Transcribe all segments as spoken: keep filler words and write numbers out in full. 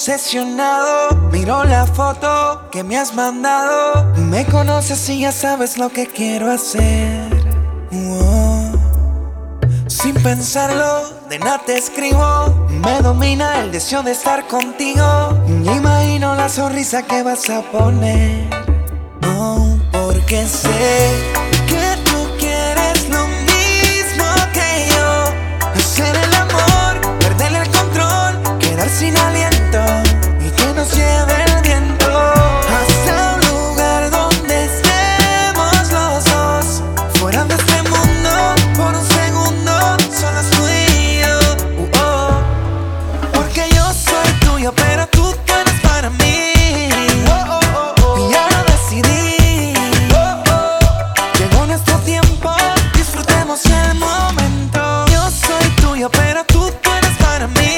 obsesionado, miro la foto que me has mandado. Me conoces y ya sabes lo que quiero hacer. Wow. Sin pensarlo, de nada te escribo. Me domina el deseo de estar contigo. Y imagino la sonrisa que vas a poner. Oh, porque sé que tú quieres lo mismo que yo. Hacer el amor, perder el control, quedar sin aliento y que nos lleve el viento hasta un lugar donde estemos los dos, fuera de este mundo por un segundo, solos tú y yo. uh -oh. Porque yo soy tuyo, pero tú tú eres para mí. oh, oh, oh, oh. Y ya lo decidí. oh, oh. Llegó nuestro tiempo, disfrutemos el momento. Yo soy tuyo, pero tú tú eres para mí.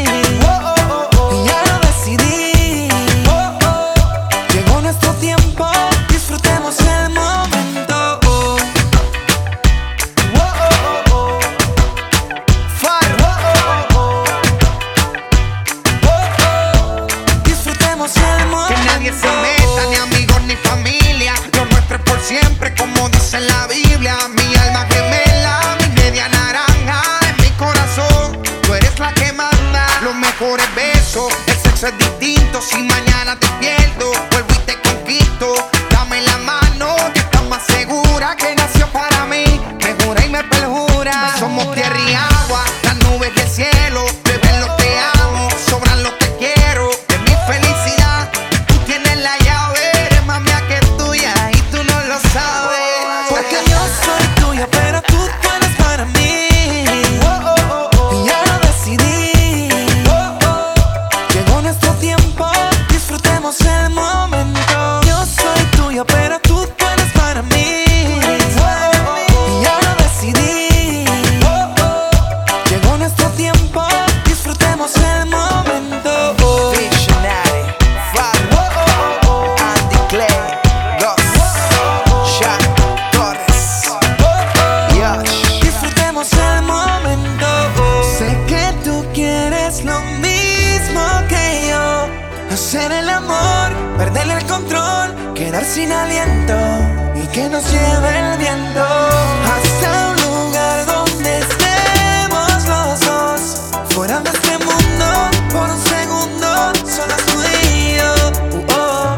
Siempre, como dice en la Biblia, mi alma gemela, mi media naranja, en mi corazón, tú eres la que manda. Los mejores besos, el sexo es distinto. Si mañana te pierdo, vuelvo y te conquisto. Dame la mano, que estás más segura, que nació para mí. Me jura y me perjura. Somos tierra y agua, las nubes y el cielo. Bebé, los te amo, sobran los te quiero. De mi felicidad, tú tienes la llave. Eres más mía que tuya y tú no lo sabes. Porque yo soy tuyo, pero tú tú eres para mí. oh, oh, oh, oh. Y ya lo decidí. oh, oh. Llegó nuestro tiempo, disfrutemos el momento. Yo soy tuyo, pero tú tú eres para mí. oh, oh, oh. Y ya lo decidí. oh, oh. Llegó nuestro tiempo, disfrutemos el momento. oh. Visionary, Fab, oh, oh, oh. Andy Clay, Ghost, Shaq Torres, Yosh. Disfrutemos el momento. Sé que tú quieres lo mismo que yo. Hacer el amor, perder el control, quedar sin aliento y que nos lleve el viento hasta un lugar donde estemos los dos, fuera de este mundo por un segundo, solo tú y yo. uh -oh.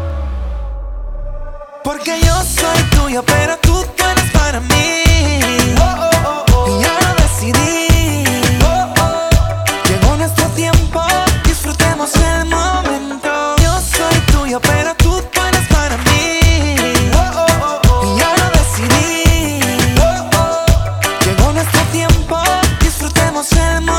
Porque yo soy tuyo, pero tú tú eres para mí. oh, oh, oh, oh. Y ya lo decidí. oh, oh. Llegó nuestro tiempo, disfrutemos el momento. Yo soy tuyo, pero tú tú eres para mí. oh, oh, oh, oh. Y ya lo decidí. oh, oh. Llegó nuestro tiempo, disfrutemos el momento.